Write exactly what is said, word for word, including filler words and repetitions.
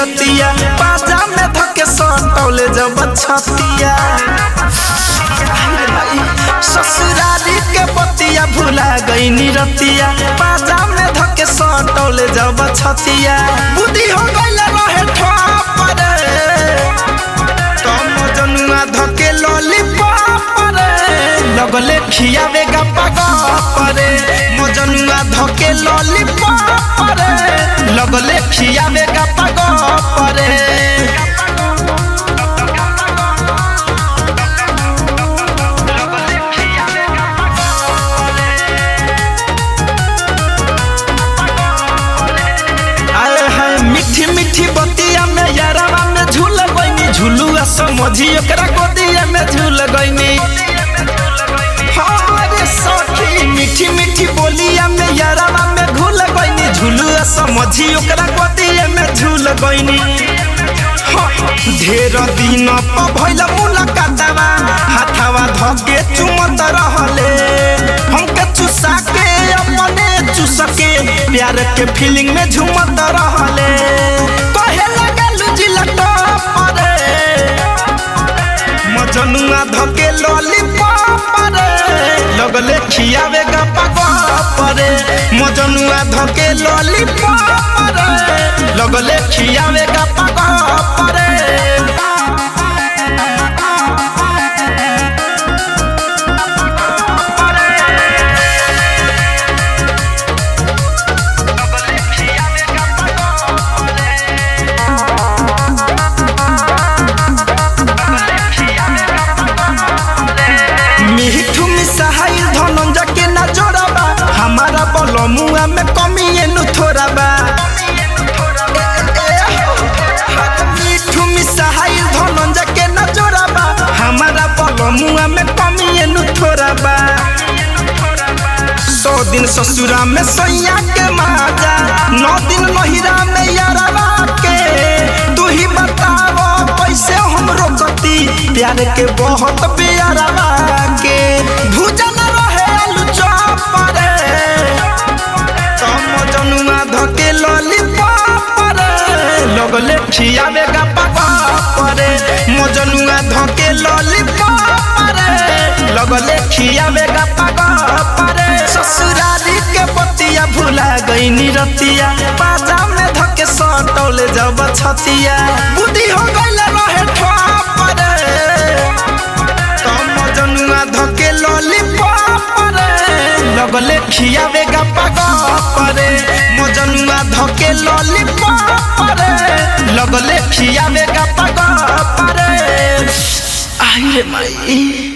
रतिया पाजा में धके सटौले जब छतिया ससुराली के बतिया भुला गई रतिया पाजा में धके सटौले जब छतिया बुद्धि हो गइल रहे ठोपर तम जनुआ धके लॉलीपॉप रे लगले खियावे गप्पा गप्परे मजनुआ धके लॉलीपॉप रे लगले खियावे गप्पा गप्परे मीठी मीठी बतिया में यारवा में झूल गईनी झुलुआ समझी ओकरा गोदिया में झूल गईनी हमारे सखी मीठी मीठी बोलिया में यारवा में घुल गईनी झुलुआ समझी ओकरा गोदिया में झूल गईनी ढेर दिन प भइल मुलाकातवा हाथवा धके चुमत रहले हमके चुसा के अपने चुसके प्यार के फीलिंग में झूमत रहले कहे लगल जिलटो परे मजनुआ धके लॉलीपॉप रे लगले खियावे गप्पा गप्परे मजनुआ धके लॉलीपॉप रे लगले खियावे गप्पा गप्परे मिठू मिसाइल धनंजा के ना जोड़ाबा हमारा बलमुआ में कमी एनु थोड़ाबा मिठू मिसाइल धनंजा के ना जोड़ाबा हमारा बलमुआ में कमी एनु थोड़ाबा सौ दिन ससुरा में सैया के माजा नौ दिन नहिरा में यारवा के तू ही बताओ कैसे हम रोकती प्यार के बहुत प्यारवा के भुजन रहे आलू चॉप रे तम जनुआ धके लॉलीपॉप रे लगले खियावे गप्पा गप्परे मजनुआ धके लॉलीपॉप रे लगले खियावे गप्पा गप्परे ससुराली के बतिया भुला गई रतिया पाजा में धके सटौले जब छतिया बुद्धि हो गइल रहे ठोपर तम जनुआ धके लॉलीपॉप रे लगले खियावे गप्पा गप्परे मजनुआ धके लॉलीपॉप रे लगले खियावे गप्पा गप्परे आई रे माई।